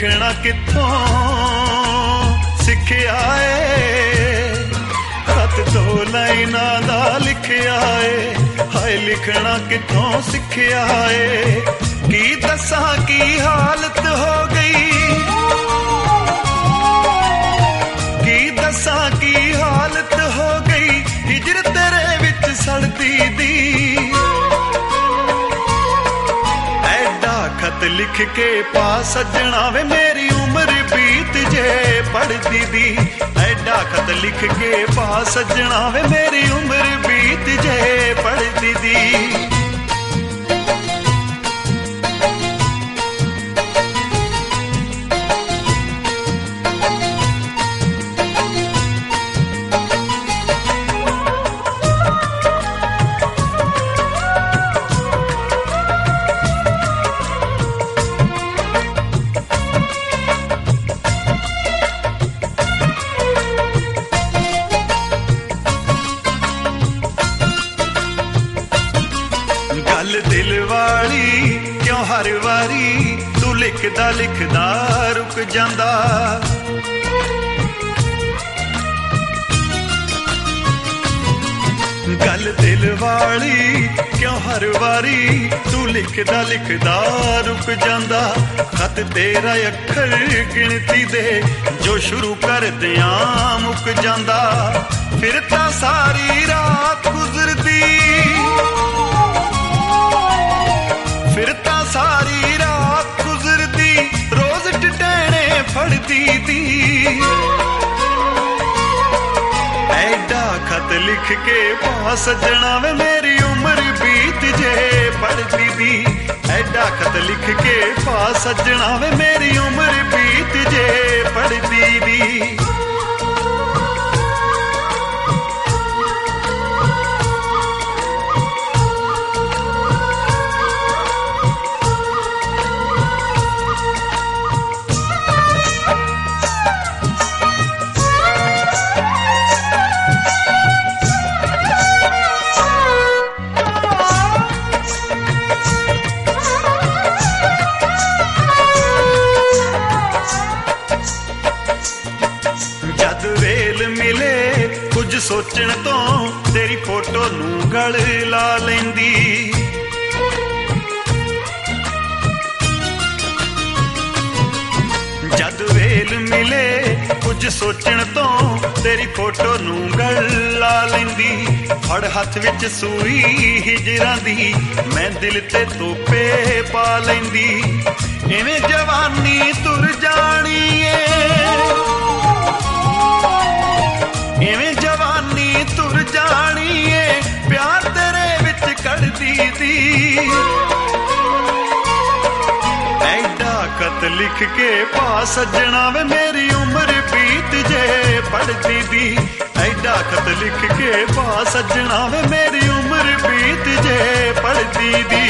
लिखना कित्थों सिखिया है, खत दो लाइनां दा लिखिया है। हाय लिखना कित्थों सिखिया है, की दसां की हालत हो गई, की दसां की हालत हो गई हिजर तेरे विच सड़दी दी। ऐडा खत लिख के पा सजना वे मेरी उम्र बीत जे पढ़दी दी। ऐडा खत लिख के पा सजना वे मेरी उम्र बीत जे पढ़दी दी। दिल वाली क्यों हर वारी तू लिखदा लिखदा रुक जांदा। गल दिल वाली क्यों हर वारी तू लिखदा लिखदा रुक जांदा। खत तेरा अखर गिनती दे जो शुरू कर दिया मुक जांदा। फिर तां सारी रात गुजरदी, फिर तां सारी रात गुजरदी रोज टटैने फड़दी दी। ऐडा खत लिख के पा सजना वे मेरी उम्र बीत जे पढ़दी दी। ऐडा खत लिख के पा सजना वे मेरी उम्र बीत जे पढ़दी दी। कुछ सोचण तो तेरी फोटो नूं गल ला लैंदी। जद वेल मिले कुछ सोचण तो तेरी फोटो नूं गल ला लैंदी। फड़ हथ विच सूई हिजरां दी मैं दिल ते तोपे पा लैंदी। इवें जवानी तुर जानी ए, इवें जवानी तुर जानी है प्यार तेरे विच कढ़दी दी। ऐडा खत लिख के पा सजना वे मेरी उम्र बीत जे पढ़दी दी। ऐडा खत लिख के पा सजना वे मेरी उम्र बीत जे पढ़दी दी।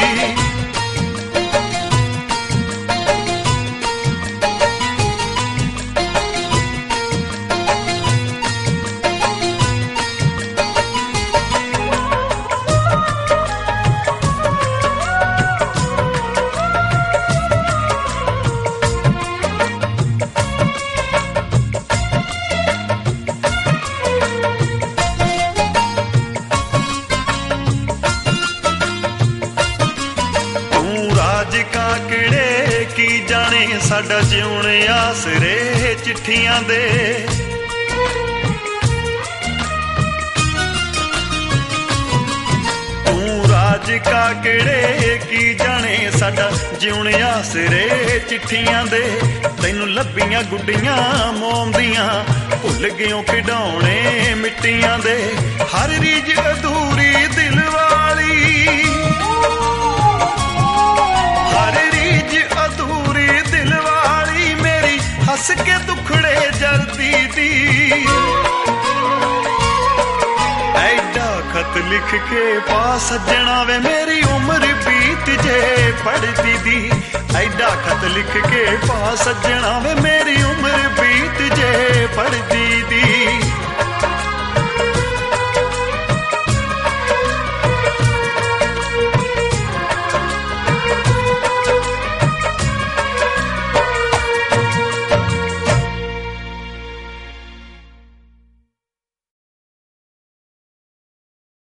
की जाने साडा जिउण आसरे चिट्ठियां दे। तू राज का किड़े की जाने साडा जिउण आसरे चिट्ठियां दे। तैनू लब्बियां गुड्डियां मोम दियां भुल गयो खिडौणे मिट्टियां दे। हर रीज अधूरी दिल वाली, हर रीज अधूरी दिल वाली मेरी हंस के दुखड़े जरदी दी। ऐडा खत लिख के पा सजना वे मेरी उम्र बीत जे पढ़दी दी। ऐडा खत लिख के पा सजना वे मेरी उम्र बीत जे पढ़दी